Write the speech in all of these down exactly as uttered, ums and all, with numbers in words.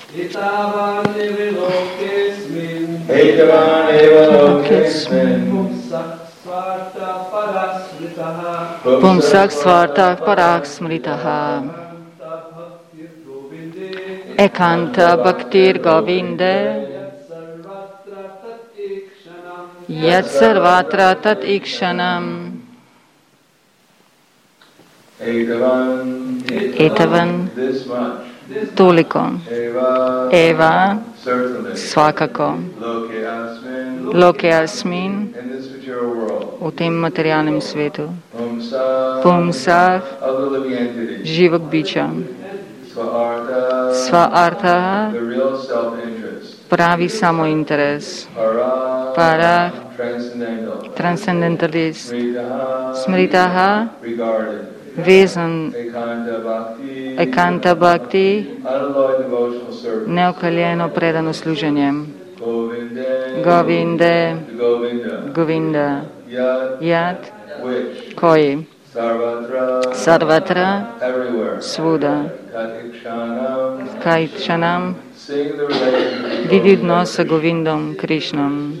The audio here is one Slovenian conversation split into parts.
Etavan eva lokesmin Etavan eva lokesmin Pumsak svarta parasmritaha Pumsak svarta parasmritaha Ekanta bhaktir govinde Yat sarvatra tat ikshanam Etavan toliko Eva svakako Loke asmin u tem materialnem svetu Pumsah živog bića Sva arta pravi samointeres Para transcendentalist Smritaha vezan ekanta bhakti neokaljeno predano služenjem Govinde Govinda Yat koji Sarvatra svuda Kaikshanam vidi odnos sa Govindom Krišnom.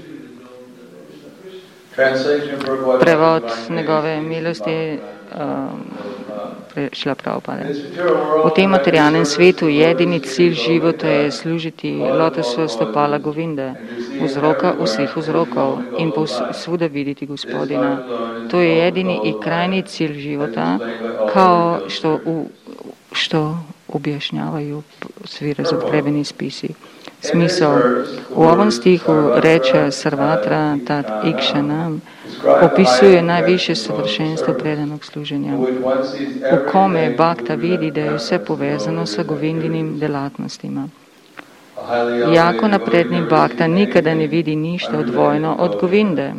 Prevod njegove milosti Šrila Prabhupada. U tem materialnem svetu jedini cilj života je služiti lotosu stopala Govinde, vzroka vseh vzrokov in povsvuda videti Gospodina. To je jedini i krajni cilj života, kao što, u, što objašnjavaju svi razotrebeni spisi. Smisao. U ovom stihu reče Sarvatra tat ikshanam opisuje najviše savršenstvo predanog služenja, u kome bhakta vidi da je sve povezano sa Govindinim delatnostima. Jako napredni bhakta nikada ne vidi ništa odvojeno od Govinde.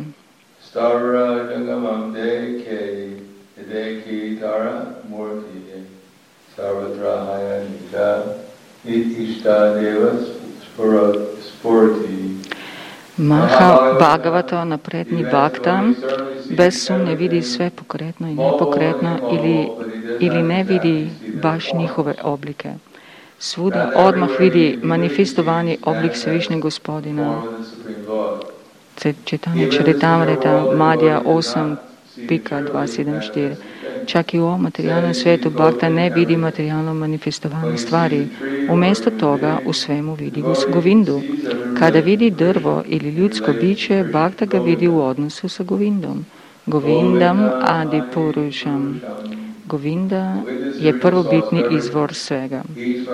Maha Bhagavata, napredni bhakta, bez sumnje vidi sve pokretno i nepokretno ili, ili ne vidi baš njihove oblike. Svuda odmah vidi manifestovani oblik Svevišnjeg Gospodina. Čitanje Čaritamrita Madhya osam dvesta sedemdesijet štiri. Čak i u ovom materijalnom svetu bhakta ne vidi materijalno manifestovane stvari. Umjesto toga u svemu vidi Govindu. Kada vidi drvo ili ljudsko biće, bhakta ga vidi u odnosu sa Govindom. Govindam adi purušam. Govinda je prvobitni izvor svega.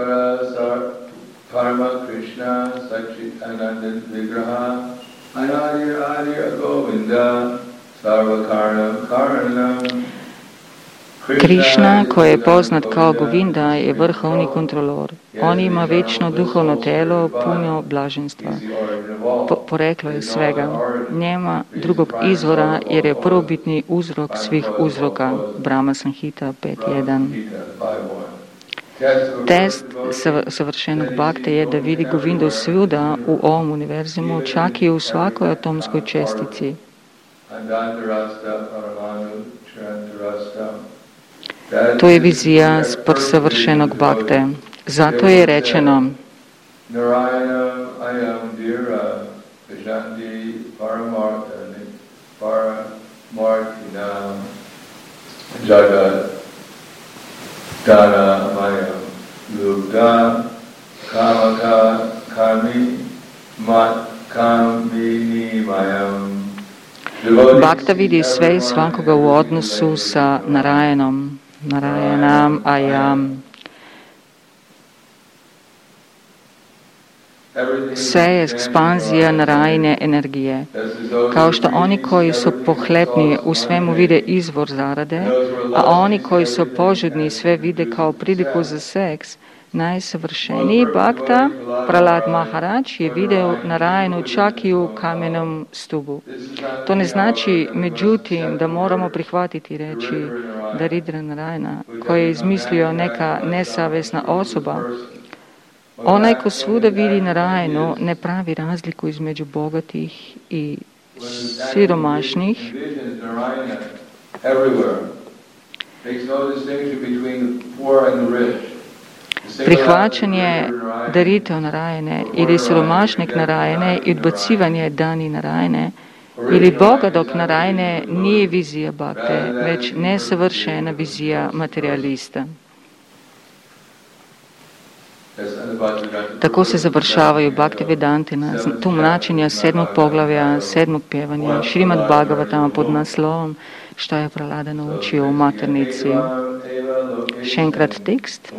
Krišna, koji je poznat kao Govinda, je vrhovni kontrolor. On ima večno duhovno telo, puno blaženstva. Po, poreklo je svega. Nema drugog izvora, jer je prvobitni uzrok svih uzroka. Brahma Sanhita pet jedan. Test savršenog bhakte je da vidi Govindu svuda u ovom univerzumu, čak i u svakoj atomskoj čestici. To je vizija savršenog bhakte. Zato je rečeno Bhakta vidi sve i svakoga u odnosu sa Narayanom. Narayanam ayam. Sve je ekspanzija Narayane energije. Kao što oni koji su pohlepni u svemu vide izvor zarade, a oni koji su požudni sve vide kao priliku za seks, najsavršeniji bhakta, Prahlad Maharaj, je video Narayanu čak i u kamenom stubu. To ne znači, međutim, da moramo prihvatiti reći Daridra Narayana, koji je izmislio neka nesavesna osoba. Onaj ko svuda vidi Narayanu ne pravi razliku između bogatih i siromašnih. Prihvaćanje daritev Narajane ili siromašnik Narajane i odbacivanje dani Narajane ili Boga dok Narajane nije vizija Bhakte, već nesavršena vizija materialista. Tako se završavaju Bhakti Vedantina, tumačenja sedmog poglavja, sedmog pjevanja, Šrimad Bhagavatama pod naslovom Šta je Prahlada naučio u maternici. Še enkrat tekst.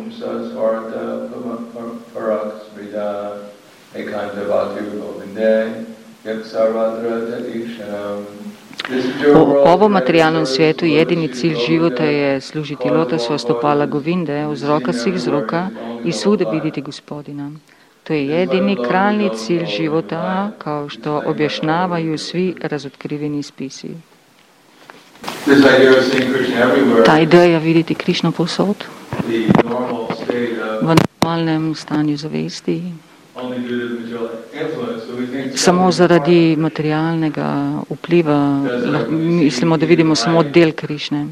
U ovom materijalnom svijetu jedini cilj života je služiti lotosu stopala Govinde, uzroka svih vzroka i svuda vidjeti Gospodina. To je jedini krajnji cilj života, kao što objašnjavaju svi razotkriveni spisi. Ta ideja vidjeti Krišnu posod v normalnem stanju zavesti, samo zaradi materialnega vpliva mislimo, da vidimo samo del Krišne.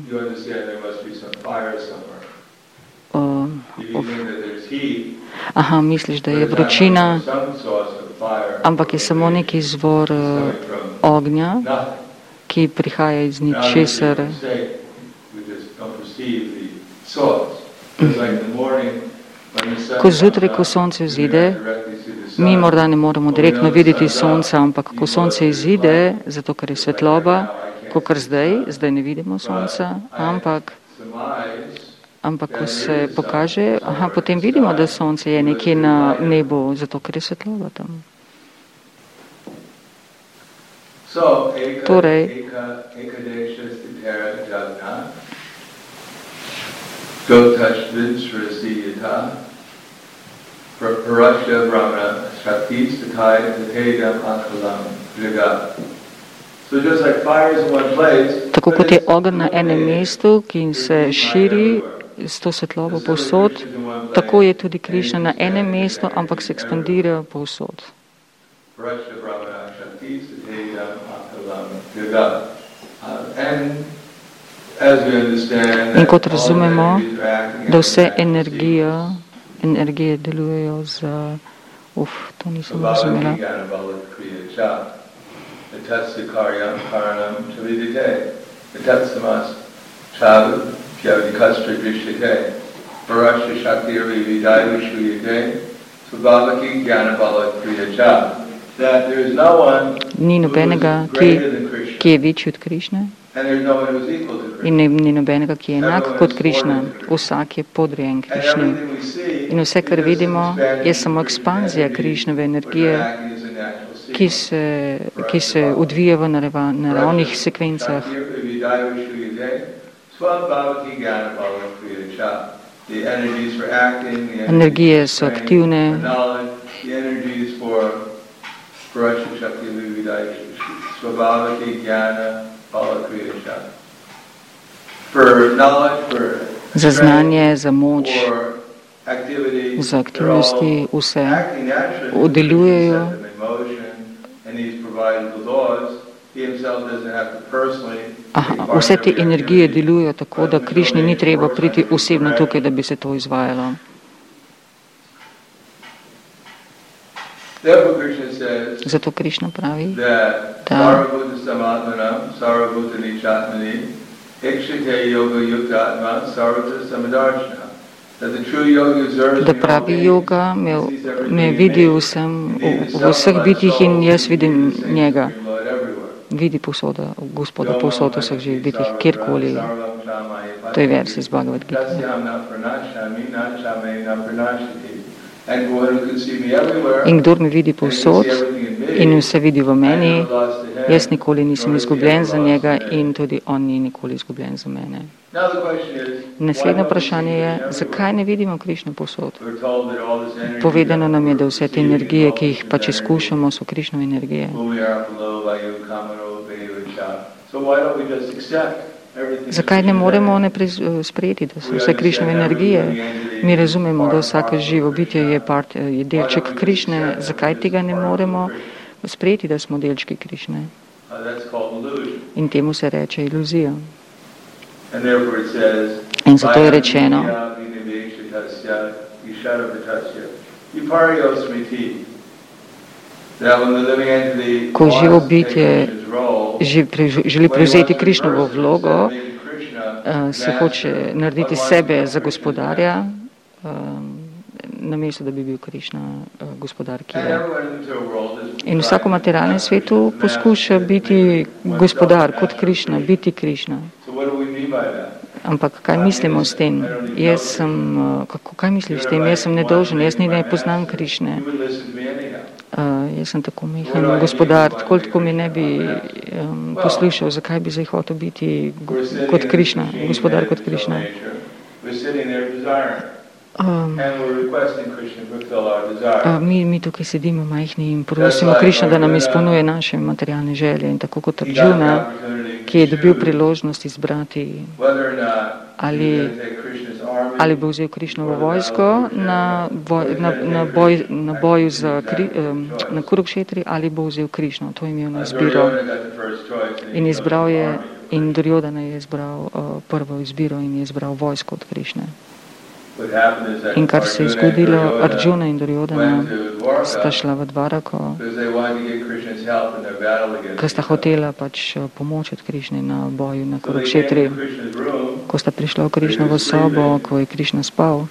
Uh, of. Aha, misliš, da je vročina, ampak je samo neki izvor uh, ognja, ki prihaja iz ničesar. Ko zjutraj, ko sonce vzide, mi morda ne moramo direktno videti sonca, ampak ko sonce izide, zato ker je svetloba, kakor zdaj, zdaj ne vidimo sonca, ampak, ampak ko se pokaže, aha, potem vidimo, da sonce je nekje na nebu, zato ker je svetloba tam. Torej, tako kot je ogenj na enem mestu, ki se širi s to svetlobo povsod, tako je tudi Krišna na enem mestu, ampak se ekspandira povsod. In kot razumemo, da vse energije, energije delujejo za... Uf, to nisem razumela. Ni nobenega, ki, ki je večji od Krišne, in ni nobenega, ki je enak kot Krišna. Vsak je podrejen Krišni. In vse, kar vidimo, je samo ekspanzija Krišnove energije, ki se, ki se odvija v naravnih sekvencah. Energije so aktivne, za znanje, za moč, za aktivnosti, vse delujejo. Aha, vse te energije delujejo tako, da Krišni ni treba priti osebno tukaj, da bi se to izvajalo. Zato Krišna pravi, da da pravi yoga me, me vidi vsem, v, v vseh bitjih in jaz vidim njega. Vidi posoda, Gospoda posod v vseh živih bitjih, kjerkoli. To je vers iz Bhagavad Gita. In kdor me vidi povsod in vse vidi v meni, jaz nikoli nisem izgubljen za njega in tudi on ni nikoli izgubljen za mene. Naslednje vprašanje je, zakaj ne vidimo Krišne povsod? Povedano nam je, da vse te energije, ki jih pač izkušamo, so Krišnove energije. Zakaj ne moremo ne sprejeti, da so vse Krišnove energije? Mi razumemo, da vsako živo bitje je, part, je delček Krišne. Zakaj tega ne moremo sprejeti, da smo delčki Krišne? In temu se reče iluzija. In zato je rečeno, Ko živo bitje želi prevzeti Krišnovo vlogo, se hoče narediti sebe za gospodarja, namesto da bi bil Krišna gospodar, ki je. In vsako materialnem svetu poskuša biti gospodar kot Krišna, biti Krišna. Ampak kaj mislimo s tem? Jaz sem, kako, kaj misliš s tem? Jaz sem nedolžen, jaz ni ne poznam Krišne. Uh, jaz sem tako mehen gospodar, tako tako mi ne bi um, poslušal, zakaj bi zdaj hotel biti kot Krišna, gospodar kot Krišna. Um, uh, mi, mi tukaj sedimo majhni in prosimo Krišna, da nam izpolnjuje naše materialne želje in tako kot Arjuna, ki je dobil priložnost izbrati, ali, ali bo vzel Krišnovo vojsko na, boj, na, na, boj, na boju za, na Kurukšetri, ali bo vzel Krišno. To je imel na izbiro. In izbral je, in Duryodhana je izbral uh, prvo izbiro in je izbral vojsko od Krišne. In kar se je zgodilo, Arjuna in Duryodhana sta šla v Dvarako, ker sta hotela pač pomoč od Krišne na boju na Kurukšetri. Ko sta prišla v Krišnovo sobo, ko je Krišna spal,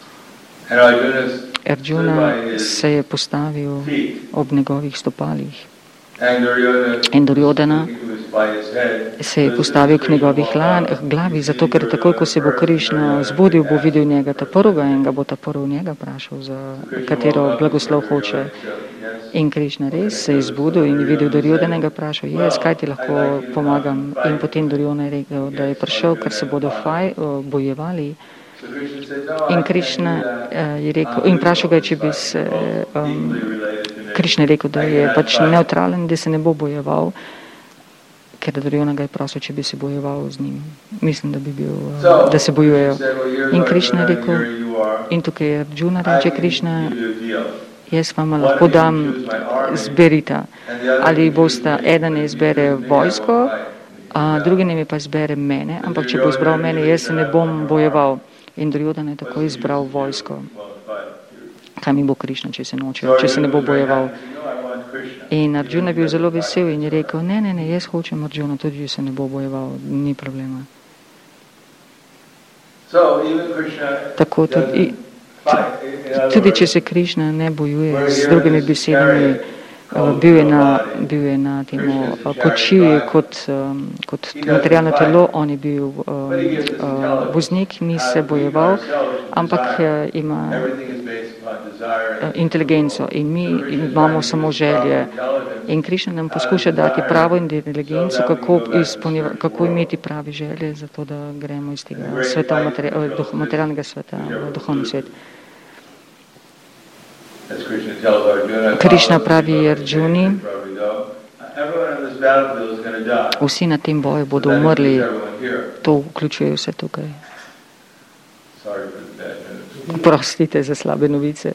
Arjuna se je postavil ob njegovih stopalih. In Duryodhana se je postavil k njegovih glavi, zato ker takoj, ko se bo Krišna zbudil, bo videl njega ta prvega in ga bo ta prvi njega vprašal, za katero blagoslov hoče. In Krišna res se je zbudil in je videl Duryodhana in ga vprašal, jaz, kaj ti lahko pomagam? In potem Duryodhana je rekel, da je prišel, ker se bodo faj, bojevali. In Krišna je rekel, in vprašal ga, če bi se, um, Krišna je rekel, da je pač neutralen, da se ne bo bojeval, ker Duryodhana ga je prosil, če bi se bojeval z njim. Mislim, da bi bil, da se bojujejo. In Krišna je rekel, in tukaj je Arjuna, reče Krišna, jaz vam lahko dam zberita. Ali bosta, eden izbere vojsko, a drugi ne mi pa izbere mene, ampak če bo izbral mene, jaz se ne bom bojeval. In Duryodhana je tako izbral vojsko. Kaj mi bo Krišna, če se noče, če se ne bo bojeval. In Arjuna je bil zelo vesel in je rekel, ne, ne, ne, jaz hočem Arjuna, tudi če se ne bo bojeval, ni problema. Tako tudi, tudi če se Krišna ne bojuje, z drugimi besedami, bil je na, bil je na temu kočiji kot, kot materialno telo, on je bil uh, voznik, ni se bojeval, ampak ima inteligenco in mi imamo samo želje. In Krišna nam poskuša dati pravo inteligenco, kako, kako imeti pravi želje, zato da gremo iz tega sveta, materialnega sveta v duhovni svet. Krišna pravi Arjuni, vsi na tem boju bodo umrli, to vključuje vse tukaj. Prostite za slabe novice.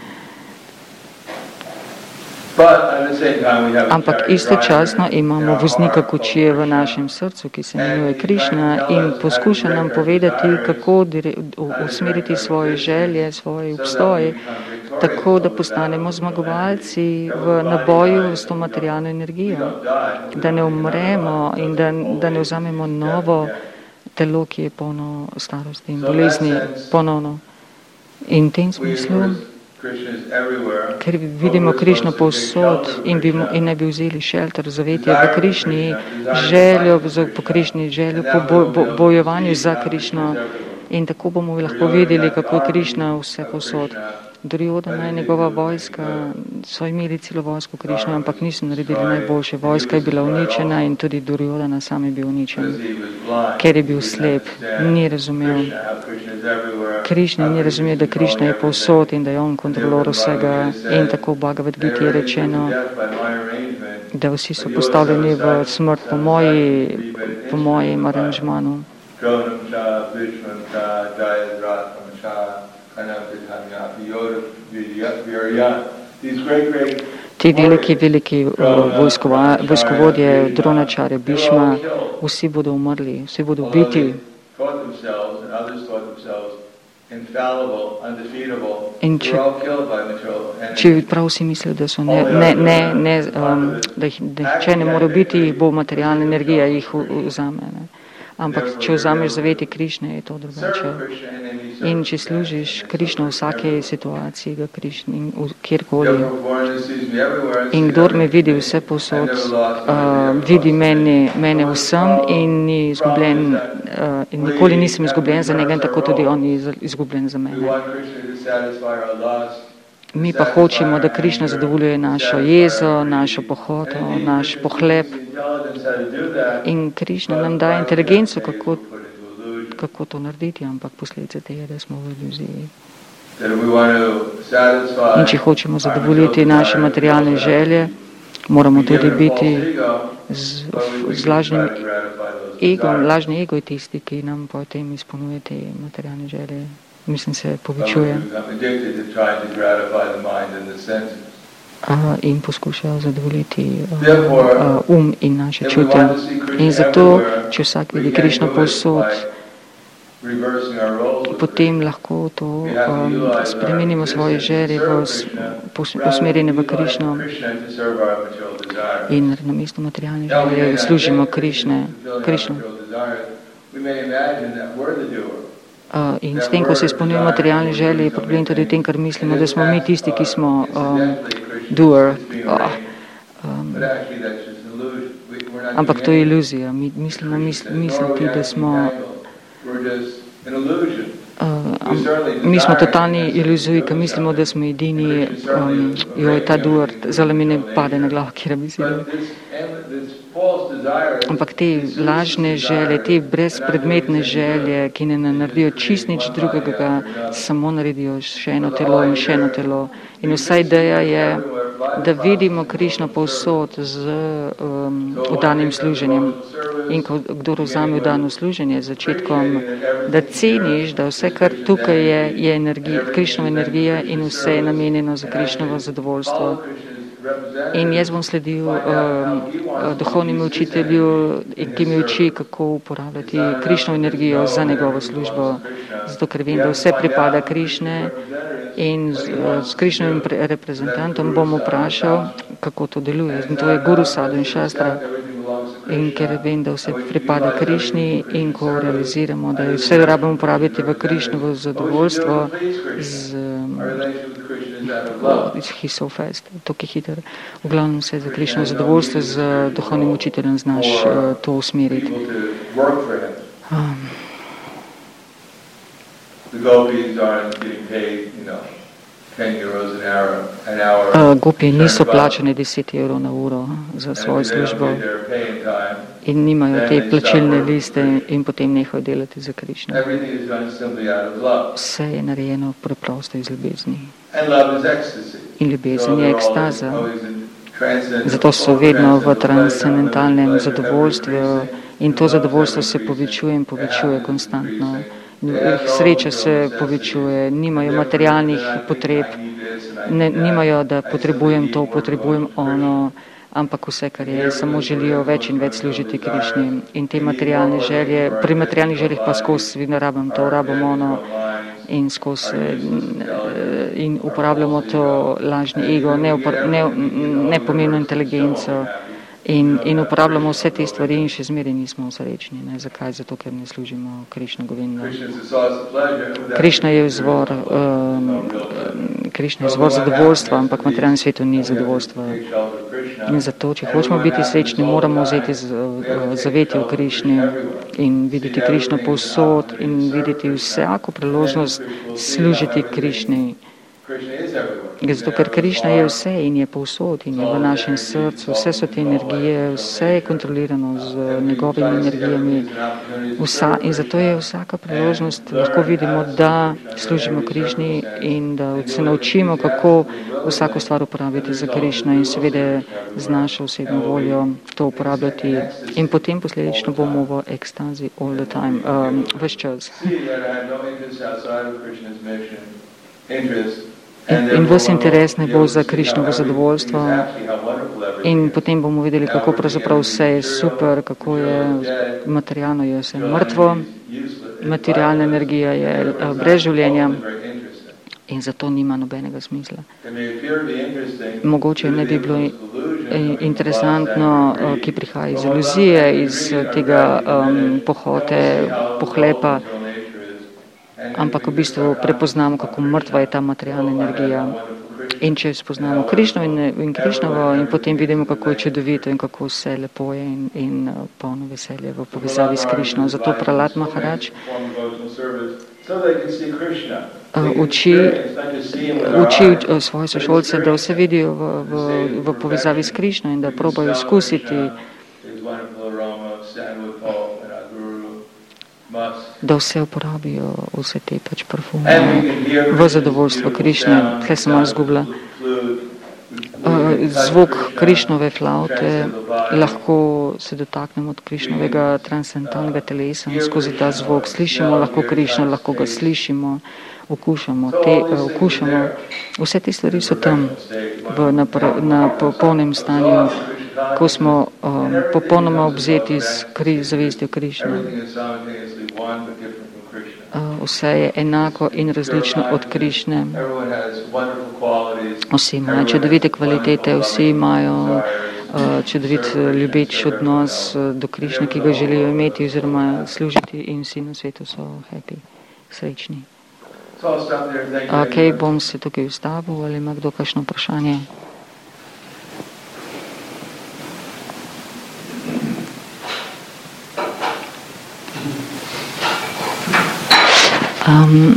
Ampak istočasno imamo voznika kočije v našem srcu, ki se imenuje Krišna in poskuša nam povedati, kako usmeriti svoje želje, svoje obstoje, tako da postanemo zmagovalci v naboju s to materialno energijo, da ne umremo in da, da ne vzamemo novo telo, ki je polno starosti in bolezni ponovno. In v tem smislu, ker vidimo Krišno povsod in, bi, in ne bi vzeli šelter, zavetje v Krišni, željo po Krišni, željo po boj, bo, bojovanju za Krišno in tako bomo lahko videli, kako je Krišna vse povsod. Duryodhana je njegova vojska, so imeli celo vojsko Krišno, ampak niso naredili najboljše. Vojska je bila uničena in tudi Duryodhana sam je bil uničen, ker je bil slep, ni razumel. Krišna ni razumel, da Krišna je povsod in da je on kontrolor vsega in tako v Bhagavad Gita je rečeno, da vsi so postavljeni v smrt po, moji, po mojem aranžmanu. Ti veliki, veliki vojskova, vojskovodje, Dronačarja, Bhishma, vsi bodo umrli, vsi bodo ubiti. In če, če prav si mislijo, da so ne, ne, ne, ne um, da jih če ne mora biti, jih bo materialna energija jih vzame. Ne. Ampak če vzameš zaveti Krišne, je to drugače. In če služiš Krišno v vsake situaciji, ga Krišni, kjerkoli. In kdor me vidi vse posod, uh, vidi mene, mene vsem in, ni izgubljen, uh, in nikoli nisem izgubljen za njega in tako tudi on je izgubljen za mene. Mi pa hočemo, da Krišna zadovoljuje našo jezo, našo pohoto, naš pohlep. In Krišna nam daje inteligenco, kako, kako to narediti, ampak posledice tega, da smo v iluziji. In če hočemo zadovoljiti naše materialne želje, moramo tudi biti z, z lažnim egom. Lažni ego je tisti, ki nam potem izpolnjuje te materialne želje. Mislim, se povečuje. Uh, in poskušajo zadovoljiti uh, uh, um in naše čute. In zato, če vsak vidi Krišno povsod, potem lahko to um, spremenimo svoje želje usmerjene v Krišno in namesto materialne želje služimo Krišne. Krišno. Uh, in s tem, ko se izpolnjuje materialne želje, je problem tudi v tem, ker mislimo, da smo mi tisti, ki smo um, doer. Oh, um, ampak to je iluzija. Mi mislimo misl, misliti, da smo uh, mi smo totalni iluziji, ki mislimo, da smo edini, um, joj, ta doer, zelo mi ne pade na glavo, kjer bi si dal. Ampak te lažne želje, te brezpredmetne želje, ki ne naredijo čist nič drugega, samo naredijo še eno telo in še eno telo. In vsa ideja je, da vidimo Krišno povsod z um, vdanim služenjem. In ko kdo vzame vdano služenje z začetkom, da ceniš, da vse, kar tukaj je, je energija, Krišnova energija in vse je namenjeno za Krišnovo zadovoljstvo. In jaz bom sledil um, duhovnemu učitelju, ki mi uči, kako uporabljati Krišno energijo za njegovo službo. Zato, ker vem, da vse pripada Krišne in z, z Krišnovim reprezentantom bom vprašal, kako to deluje. In to je Guru, Sadhu in Šastra. In ker vem, da vse pripada Krišni in ko realiziramo, da vse rabimo uporabiti v Krišnovo zadovoljstvo z Oh, he's so fast, toliko hiter. V glavnem se za Krišno zadovoljstvo z duhovnim učiteljem znaš uh, to usmeriti. Um, uh, Gopi niso plačane deset evrov na uro za svojo službo in nimajo te plačilne liste in potem nehajo delati za Krišno. Vse je narejeno preprosto iz ljubezni. In ljubezen je ekstaza. Zato so vedno v transcendentalnem zadovoljstvu in to zadovoljstvo se povečuje in povečuje konstantno. Sreča se povečuje, nimajo materialnih potreb, ne, nimajo, da potrebujem to, potrebujem ono, ampak vse, kar je, samo želijo več in več služiti Krišni. In te materialne želje, pri materialnih željih pa skozi vidno rabim to, rabim ono in skozi in uporabljamo to lažni ego, nepomembno inteligenco in, in uporabljamo vse te stvari in še zmeraj nismo srečni. Ne? Zakaj? Zato, ker ne služimo Krišno Govinda. Krišna je izvor, um, Krišna je izvor zadovoljstva, ampak v materialnem svetu ni zadovoljstva. In zato, če hočemo biti srečni, moramo vzeti zavetje v Krišni in videti Krišno povsod in videti vsako priložnost služiti Krišni. Zato, ker Krišna je vse in je povsod in je v našem srcu, vse so te energije, vse je kontrolirano z njegovimi energijami. Vsa, in zato je vsaka priložnost, lahko vidimo, da služimo Krišni in da se naučimo, kako vsako stvar uporabiti za Krišno in seveda z našo osebno voljo to uporabljati. In potem posledično bomo v ekstazi all the time, um, ves čas. In, in vse interes ne bo za Krišnovo zadovoljstvo in potem bomo videli, kako pravzaprav vse je super, kako je materialno, je vse mrtvo materialna energija je uh, brez življenja in zato nima nobenega smisla. Mogoče ne bi bilo interesantno, uh, ki prihaja iz iluzije, iz uh, tega um, pohote, pohlepa, ampak v bistvu prepoznamo, kako mrtva je ta materialna energija. In če spoznamo Krišno in, in Krišnovo in potem vidimo, kako je čudovito in kako vse lepo je in, in uh, polno veselje v povezavi s Krišno. Zato Prahlad Maharaj uh, uči, uči uh, svoje sošolce, da vse vidijo v, v, v povezavi s Krišno in da probajo izkusiti, da vse uporabijo, vse te pač parfume v zadovoljstvo Krišne. Tle sem malo zgubila. Zvok Krišnove flaute, lahko se dotaknemo od Krišnovega transcendentalnega telesa, skozi ta zvok slišimo lahko Krišno, lahko ga slišimo, okušamo, te, okušamo. Vse te stvari so tam v, na, na popolnem stanju, ko smo um, popolnoma obzeti z kri, zavestjo Krišne. Uh, vse je enako in različno od Krišne. Vsi imajo čudovite kvalitete, vsi imajo uh, čudovit ljubeč odnos do Krišne, ki ga želijo imeti oziroma služiti in vsi na svetu so happy, srečni. Ok, bom se tukaj ustavil, ali ima kdo kakšno vprašanje? Um,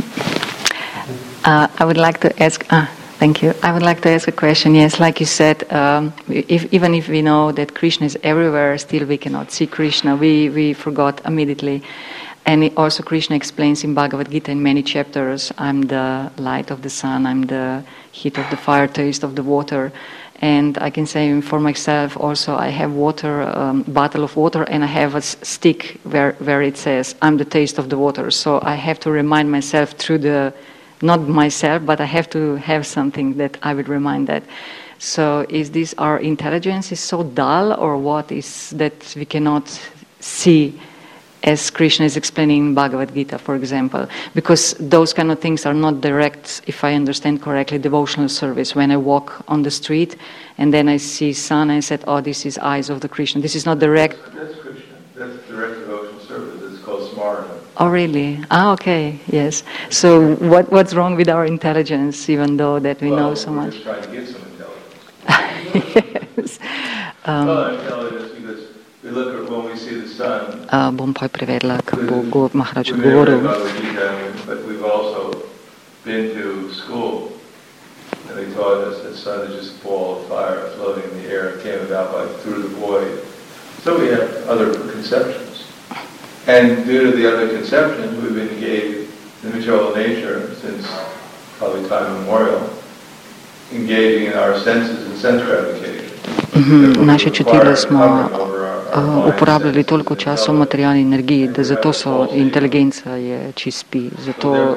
uh, I would like to ask, ah, thank you. I would like to ask a question. Yes, like you said, um, if, even if we know that Krishna is everywhere, still we cannot see Krishna. We, we forgot immediately. And also Krishna explains in Bhagavad Gita in many chapters, I'm the light of the sun, I'm the heat of the fire, taste of the water. And I can say for myself also, I have water, um, bottle of water, and I have a stick where, where it says, I'm the taste of the water. So I have to remind myself through the, not myself, but I have to have something that I would remind that. So is this our intelligence is so dull, or what is that we cannot see, as Krishna is explaining in Bhagavad Gita, for example, because those kind of things are not direct, if I understand correctly, devotional service. When I walk on the street and then I see sun, I said, oh, this is eyes of the Krishna. This is not direct. That's, that's Krishna. That's direct devotional service. It's called smarana. Oh, really? Ah, okay, yes. So what what's wrong with our intelligence, even though that we well, know so we're much? Just trying to get some intelligence. Yes. Um, well, intelligence because we look at when we see the sun. Uh, bom pa prevedla, kako bo Maharaj We never odgovoril. read Bhagavad Gita, but we've also been to school, and they taught us that the sun is just a ball of fire floating in the air. It came about by through the void. So we have other conceptions, and due to the other conceptions, we've engaged in material nature since probably time immemorial, engaging in our senses and sense gratification. Mm-hmm. Naše čutila smo uh, uporabljali toliko časa v materialni energiji, da zato so inteligenca je čist spi. Zato,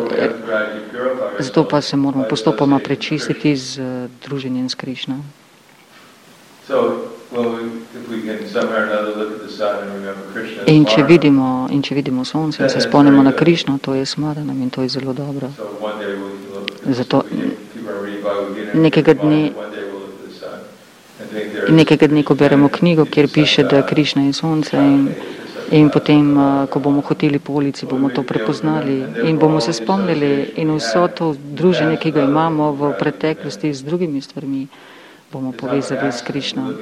zato pa se moramo postopoma prečistiti z uh, druženjem s Krišno. In če vidimo, in če vidimo sonce in se spomnimo na Krišno, to je smaranam in to je zelo dobro. Zato nekega dne In nekega dne, ko beremo knjigo, kjer piše, da Krišna je sonce in, in potem, ko bomo hoteli po ulici, bomo to prepoznali in bomo se spomnili in vso to druženje, ki ga imamo v preteklosti z drugimi stvarmi, bomo povezali s Krišno.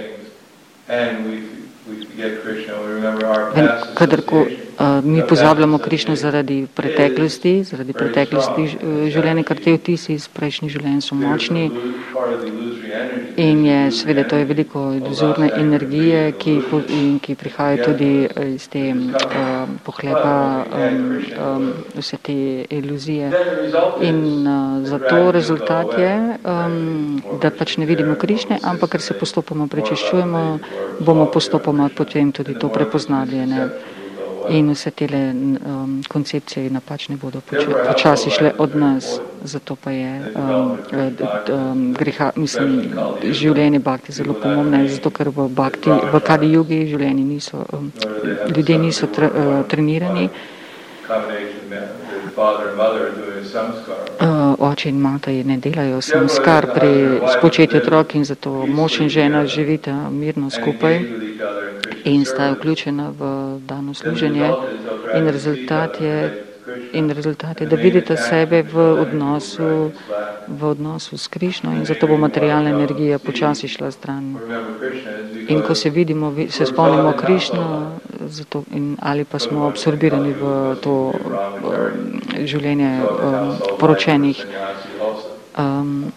Kadar ko uh, mi pozabljamo Krišno zaradi preteklosti, zaradi preteklosti življenja, ker te vtisi iz prejšnjih življenj so močni in je, seveda, to je veliko iluzorne energije, ki, in, ki prihajajo tudi iz te uh, pohlepa, um, um, vse te iluzije. In uh, zato rezultat je, um, da pač ne vidimo Krišne, ampak ker se postopoma prečiščujemo, bomo postopoma potem tudi to prepoznali. Ne? In vse tele um, koncepcije napačne bodo počasi šle od nas. Zato pa je um, um, greha, mislim, življenje bhakti zelo pomembno, zato ker v bhakti, v kadi jugi življenje niso, um, ljudje niso tre, uh, trenirani Uh, oče in mata ne delajo samskar pri spočetju otrok in zato mož in žena živita mirno skupaj in sta vključena v dano služenje in rezultat je, in rezultat je, da vidite sebe v odnosu, v odnosu s Krišno in zato bo materialna energija počasi šla stran. In ko se vidimo, se spomnimo Krišno zato, in, ali pa smo absorbirani v to um, življenje um, poročenih. Um,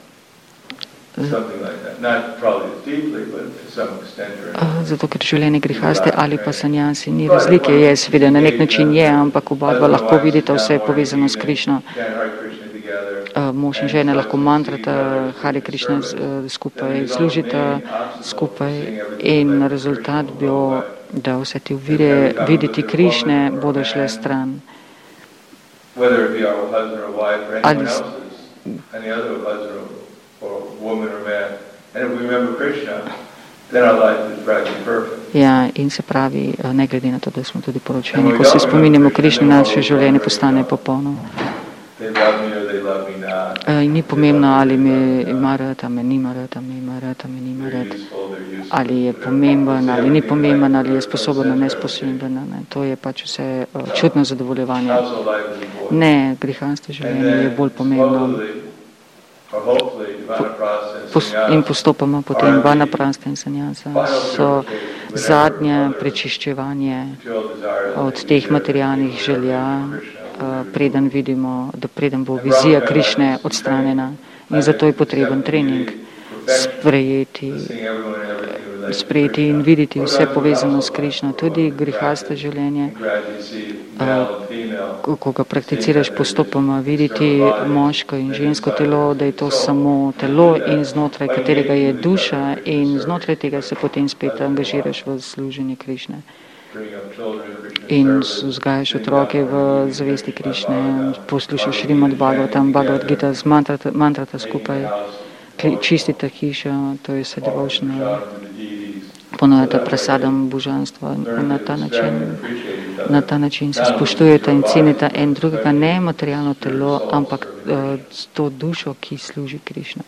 Zato, ker življenje grihaste ali pa sanjasi ni razlike, je seveda na nek način je, ampak oba dva lahko vidite vse povezano s Krišno. Mož in žena lahko mantrata Hare Krišna skupaj, služita skupaj in rezultat bo, da vse te ovire videti Krišne bodo šle stran. Ali Ja, in se pravi, ne glede na to, da smo tudi poročeni, ko se spominjamo Krišne, naše življenje postane popolno. In ni pomembno, ali me ima rad, ali me nima rad, ali me ima rad, ali me nima rad, ali je pomemben, ali ni pomemben, ali je sposoben, ali nesposoben. Ne. To je pač vse čutno zadovoljevanje. Ne, grihansko življenje je bolj pomembno. In postopoma potem vanaprasta in sanjasa so zadnje prečiščevanje od teh materialnih želja, preden vidimo, da preden bo vizija Krišne odstranjena. In zato je potreben trening sprejeti, sprejeti in videti vse povezano s Krišno, tudi grihasto življenje, ko ga prakticiraš postopoma, videti moško in žensko telo, da je to samo telo in znotraj katerega je duša in znotraj tega se potem spet angažiraš v služenje Krišne. In vzgajaš otroke v zavesti Krišne, poslušaš Šrimad Bhagavatam, Bhagavad Gita, mantrata, mantrata skupaj, čistite hišo, to je vse devočno, ponujete prasadam božanstva in na ta način, na ta način se spoštujete in cenite en drugega, ne materialno telo, ampak uh, to dušo, ki služi Krišna.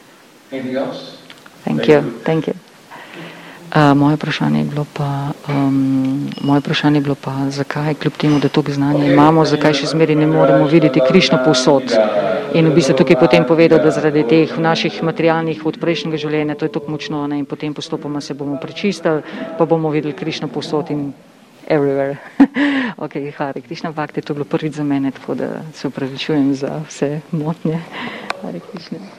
Thank you, thank you. Uh, moje vprašanje je bilo pa, um, moje vprašanje je bilo pa, zakaj, kljub temu, da toliko znanja imamo, zakaj še zmeri ne moremo videti Krišno povsod. In v bistvu tukaj potem povedal, da zaradi teh naših materialnih od prejšnjega življenja, to je tako močno, ne, in potem postopoma se bomo prečistili, pa bomo videli Krišno povsod in everywhere. Ok, Hare Krišna Bhakti, to je bilo prvič za mene, tako da se opravičujem za vse motnje. Hare Krišna.